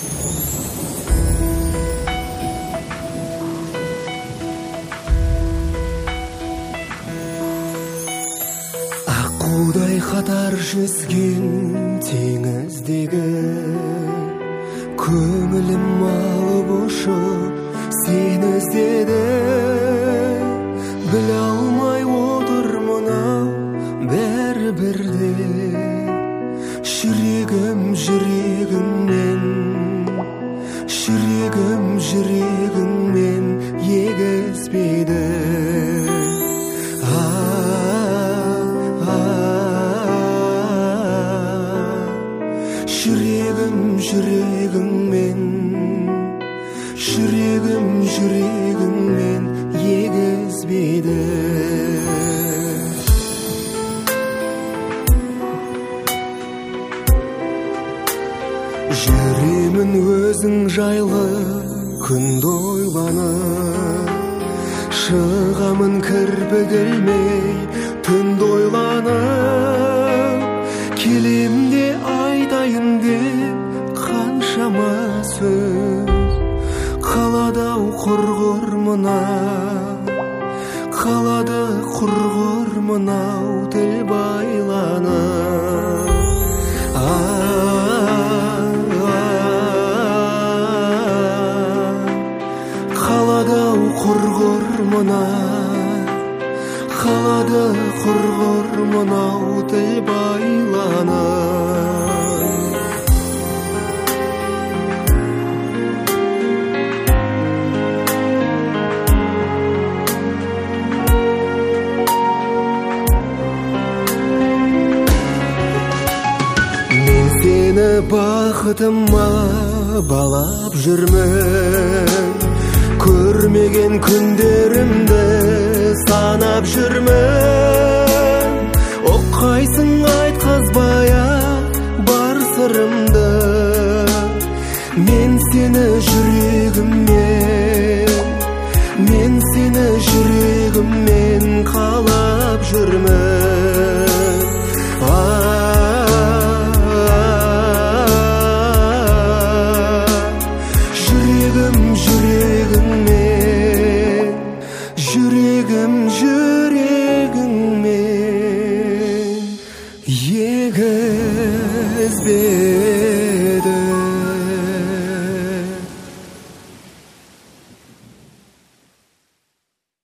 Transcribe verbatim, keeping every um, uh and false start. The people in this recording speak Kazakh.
Аққудай қатар жүзген теңіздегі көңілім алып ұшып сені іздеді. Біле алмай отыр мынау бәрібірде, жүрегім жүрегіңмен, жүрегім жүрегіңмен егізбейді. Жүрегім жүрегіңмен, жүрегім жүрегіңмен егізбейді. Жүремін өзің жайлы күнді ойланып, шығамын кірпік ілмей түнді ойланып, келемде айтайын деп қаншама сөз, қалады-ау құрғыр мынау, қалады құрғыр мынау тіл байланып. Қалады-ау құрғыр мынау, қалады құрғыр мынау тіл байланып. Мен сені бақытыма балап жүрмін, көрмеген күндерімді санап жүрмін. Оққайсың